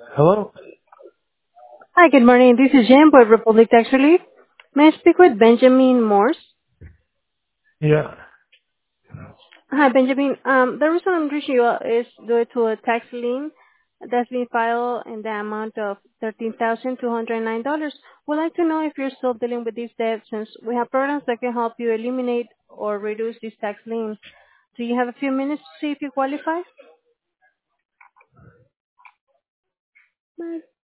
Hello? Hi, good morning. This is Jen with Republic Tax Relief. May I speak with Benjamin Morse? Yeah. Hi, Benjamin. The reason I'm reaching you out is due to a tax lien that's been filed in the amount of $13,209. We'd like to know if you're still dealing with this debt since we have programs that can help you eliminate or reduce this tax lien. Do you have a few minutes to see if you qualify?